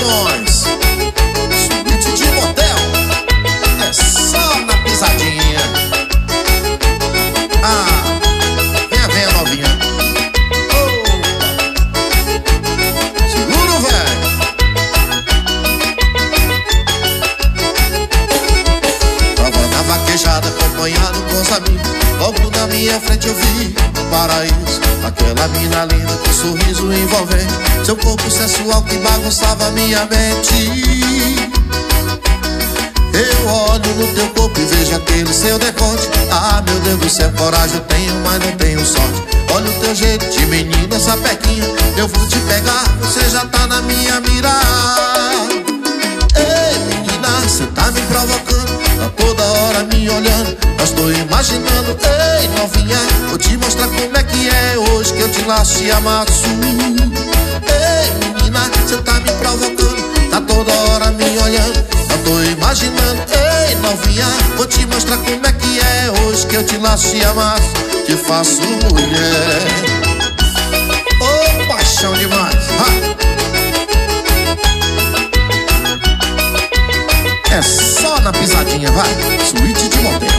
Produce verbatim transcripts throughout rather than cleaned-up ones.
Produções, suíte de motel, é só na pisadinha. Ah, venha, venha novinha. Oh, seguro, velho. Tava na vaquejada acompanhado com os amigos. Logo na minha frente eu vi um paraíso. Aquela mina linda com sorriso envolvente, seu corpo sensual que bagunçava minha mente. Eu olho no teu corpo e vejo aquele seu decote. Ah, meu Deus do céu, coragem eu tenho, mas não tenho sorte. Olha o teu jeito de menina, sapequinha, eu vou te pegar, você já tá na minha mira. Ei, menina, você tá me provocando, tá toda hora me olhando. Mas tô imaginando, ei, novinha, vou te mostrar como é que é hoje que eu te laço e amasso. Ei, menina, você tá me provocando, tá toda hora me olhando. Eu tô imaginando, ei, novinha, vou te mostrar como é que é hoje que eu te laço e amasso, te faço mulher. Ô, oh, paixão demais, ha. É só na pisadinha, vai, suíte de motel.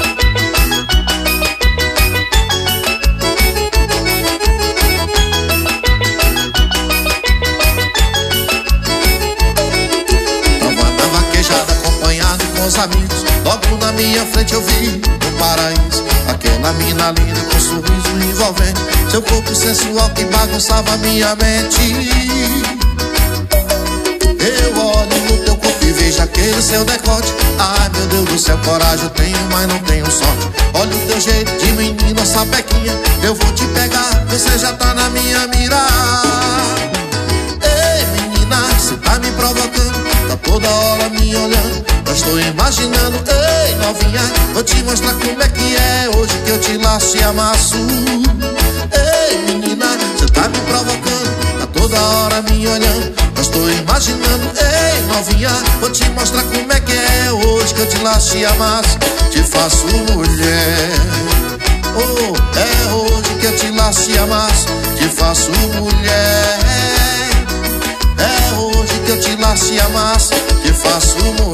Acompanhado com os amigos, logo na minha frente eu vi um paraíso. Aquela mina linda com sorriso envolvente, seu corpo sensual que bagunçava minha mente. Eu olho no teu corpo e vejo aquele seu decote. Ai, meu Deus do céu, coragem eu tenho, mas não tenho sorte. Olha o teu jeito de menina, sapequinha, eu vou te pegar, você já tá na minha mira. Ei, menina, você tá me provocando, tá toda hora me olhando. Eu estou imaginando, ei, novinha, vou te mostrar como é que é hoje que eu te laço e amasso. Ei, menina, você tá me provocando, tá toda hora me olhando. Eu estou imaginando, ei, novinha, vou te mostrar como é que é hoje que eu te laço e amasso, te faço mulher. Oh, é hoje que eu te laço e amasso, te faço mulher. É hoje que eu te laço e amasso, te faço mulher.